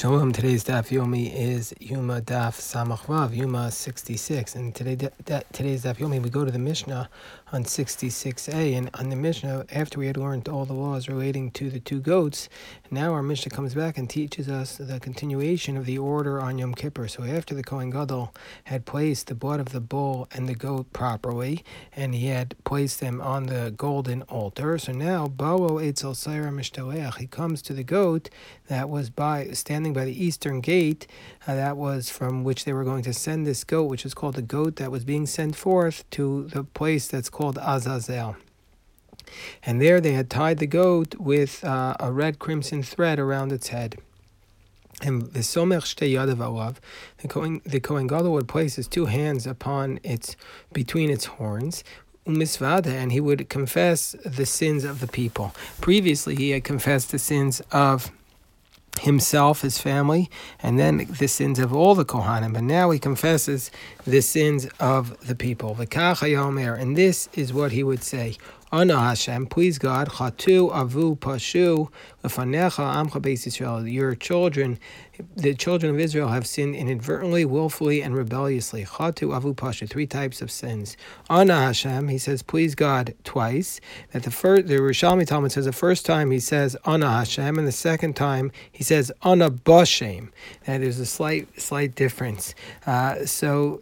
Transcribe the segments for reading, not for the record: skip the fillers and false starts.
Shalom. Today's Daf Yomi is Yuma Daf Samach Vav, Yuma 66. And today's Daf Yomi, we go to the Mishnah on 66a. And on the Mishnah, after we had learned all the laws relating to the two goats, now our Mishnah comes back and teaches us the continuation of the order on Yom Kippur. So after the Kohen Gadol had placed the blood of the bull and the goat properly, and he had placed them on the golden altar, so now Balo Eitzel Seira Mishtaleach, he comes to the goat that was standing by the eastern gate, that was from which they were going to send this goat, which is called the goat that was being sent forth to the place that's called Azazel. And there they had tied the goat with a red crimson thread around its head. And the somech shtei yadav alav, the Kohen Gadol would place his two hands between its horns, and he would confess the sins of the people. Previously, he had confessed the sins of himself, his family, and then the sins of all the Kohanim. But now he confesses the sins of the people. V'kach hayomer, and this is what he would say: Ana Hashem, please God, chatu avu pashu lefanecha amcha beis Yisrael. Your children, the children of Israel, have sinned inadvertently, willfully, and rebelliously. Chatu avu pashu, three types of sins. Ana Hashem, he says, please God, twice. That the Rishalmi Talmud says the first time he says Ana Hashem, and the second time he says Ana Bashem. That there's a slight difference. So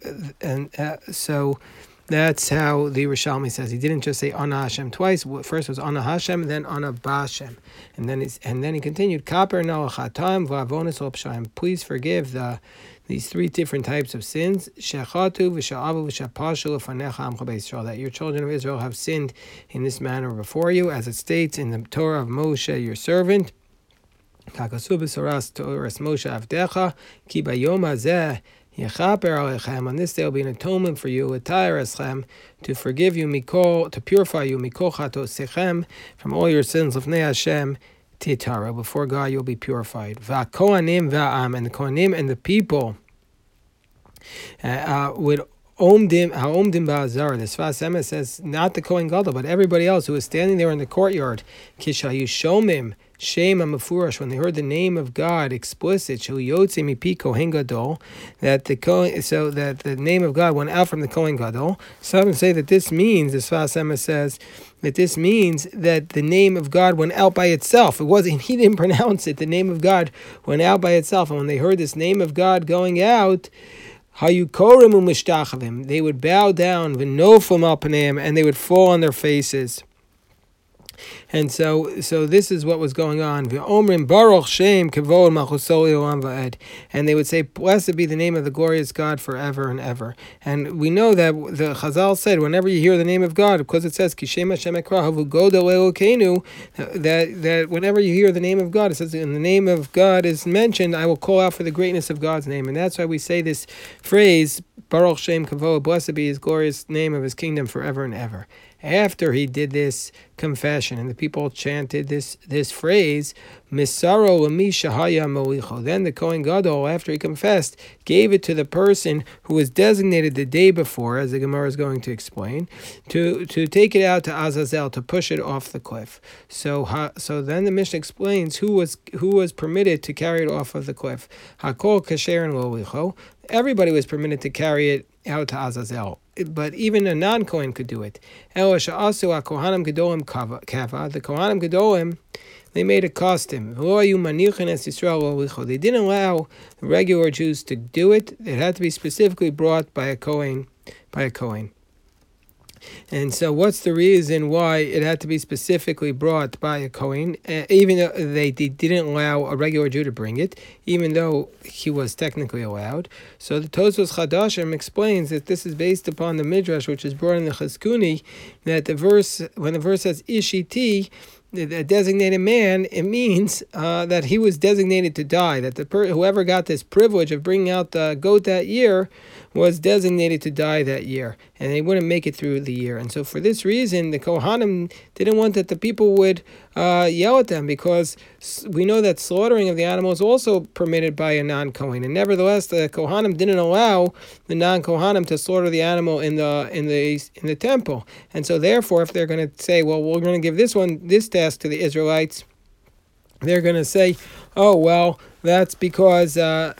that's how the Rishalmi says. He didn't just say Ana Hashem twice. First was Ana Hashem, then Ana Bashem, and then he continued Kaper Nalachatam V'avonis Lopshaim. Please forgive these three different types of sins. Shechatu v'sha'avu v'sha'pashu lefanecha amcha beis Yisrael. That your children of Israel have sinned in this manner before you, as it states in the Torah of Moshe, your servant. Kakasu b'soras Torah Moshe avdecha ki bayom hazeh. On this day will be an atonement for you, to forgive you, to purify you, from all your sins of Hashem, titara. Before God you'll be purified. Va'kohanim va'am, and the Kohanim and the people would Omdim ba'azar. The Sfas Emes says not the Kohen Gadol, but everybody else who was standing there in the courtyard. Kishayu shomim Shema Mefurash, when they heard the name of God explicit, Shuliyotzi Mipi Kohen Gadol, that the name of God went out from the Kohen Gadol. Some say that this means, the Sfas Emes says, that this means that the name of God went out by itself. He didn't pronounce it. The name of God went out by itself. And when they heard this name of God going out, they would bow down, and they would fall on their faces. And so this is what was going on. And they would say, blessed be the name of the glorious God forever and ever. And we know that the Chazal said, whenever you hear the name of God, because it says, that whenever you hear the name of God, it says, and the name of God is mentioned, I will call out for the greatness of God's name. And that's why we say this phrase, Baruch Shem Kavod, blessed be his glorious name of his kingdom forever and ever. After he did this confession, and the people chanted this phrase, Misaro Lami Shahaya Molicho. Then the Kohen Gadol, after he confessed, gave it to the person who was designated the day before, as the Gemara is going to explain, to take it out to Azazel, to push it off the cliff. So then the Mishnah explains who was permitted to carry it off of the cliff. Hakol Kasher and Lolicho. Everybody was permitted to carry it out to Azazel, but even a non-Kohen could do it. The Kohanim Gedolim, they made a custom. They didn't allow regular Jews to do it. It had to be specifically brought by a Kohen. And so what's the reason why it had to be specifically brought by a Kohen, even though they didn't allow a regular Jew to bring it, even though he was technically allowed? So the Tosfos Chadashim explains that this is based upon the Midrash, which is brought in the Chizkuni, that when the verse says Ishiti, a designated man, it means that he was designated to die, that whoever got this privilege of bringing out the goat that year was designated to die that year, and they wouldn't make it through the year. And so for this reason, the Kohanim didn't want that the people would yell at them, because we know that slaughtering of the animal is also permitted by a non-Kohen, and nevertheless the Kohanim didn't allow the non-Kohanim to slaughter the animal in the temple. And so therefore, if they're going to say, well, we're going to give this task to the Israelites, they're going to say, oh, well, That's because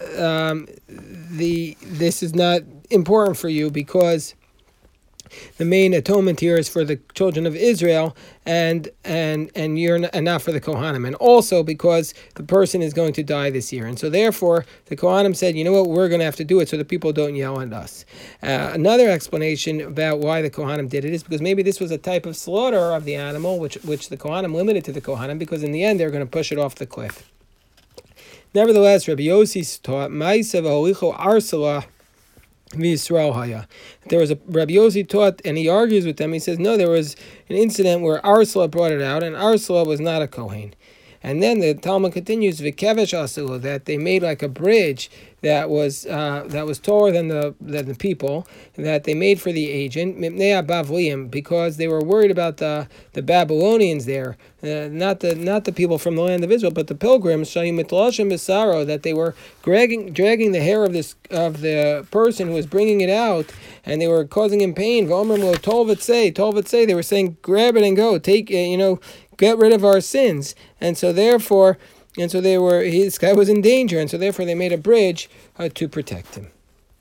this is not important for you, because the main atonement here is for the children of Israel, and not for the Kohanim, and also because the person is going to die this year, and so therefore the Kohanim said, you know what, we're going to have to do it so the people don't yell at us. Another explanation about why the Kohanim did it is because maybe this was a type of slaughter of the animal, which the Kohanim limited to the Kohanim, because in the end they're going to push it off the cliff. Nevertheless, Rabbi Yossi taught Ma'isa v'holicho arsala. There was a Rabbi Yossi taught, and he argues with them. He says, no, there was an incident where Arsala brought it out, and Arsala was not a Kohen. And then the Talmud continues, V'kevesh asula, that they made like a bridge that was taller than the people, that they made for the agent, Mipnei Bavliim, because they were worried about the Babylonians there, not the people from the land of Israel, but the pilgrims, Shayim Mitlashim Besaro, that they were dragging the hair of the person who was bringing it out, and they were causing him pain. V'omrim lo tolvetsei, they were saying, grab it and go, take get rid of our sins. And so therefore, this guy was in danger, and so therefore they made a bridge to protect him.